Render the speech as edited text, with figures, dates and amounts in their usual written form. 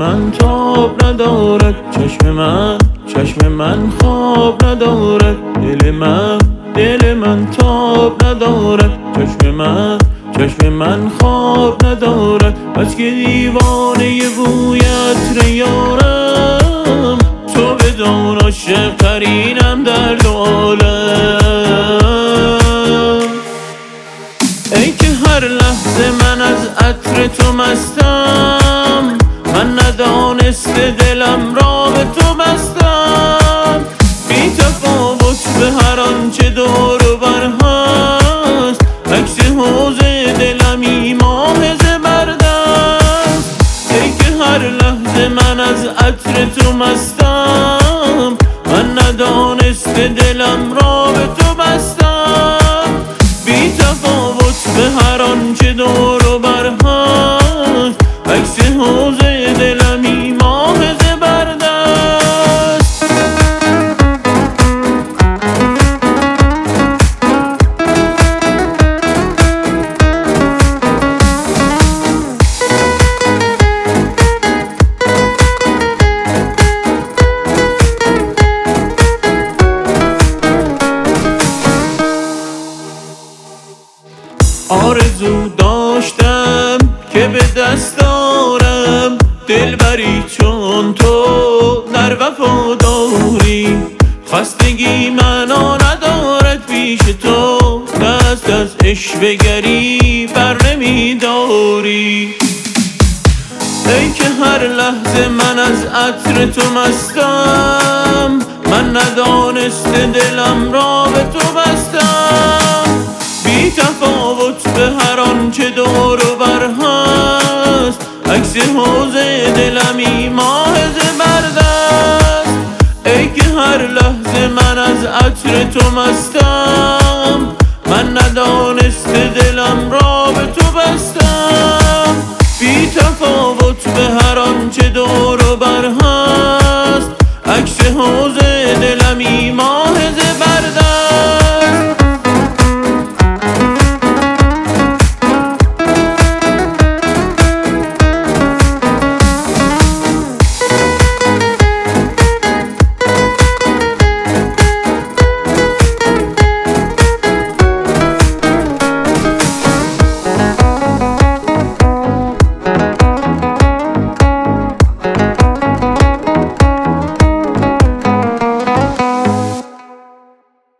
من تاب ندارد، چشم من خواب ندارد، دل من تاب ندارد، چشم من خواب ندارد. بس که دیوانه بویت یارم، تو بدان عاشق ترینم در دو عالم. ای که هر لحظه من از عطر تو مستم، من ندانسته دلم را به تو بستم. بی تفاوت به هر آنچه دور و بر هست، عکس حوض دلمی ماه زبردست. ای که هر لحظه من از عطر تو مستم، من ندانسته دلم را به تو بستم. بی تفاوت به هر آنچه دور و بر هست، عکس حوض دلمی ماه زبردست. آرزو داشتم که به دست آرم دلبری چون تو در وفاداری. خستگی منو ندارد پیش تو، دست از عشوه‌گری بر نمی‌داری. ای که هر لحظه من از عطر تو مستم، من ندانسته دلم را به تو بستم. بی تفاوت به هر آنچه دور و بر هست، عکس حوض دلمی ماه زبردست. ای که هر لحظه من از عطر تو مستم، من ندانسته دلم را به تو بستم. بی تفاوت به هر آنچه دور و بر هست، عکس حوض دلمی ماه زبردست.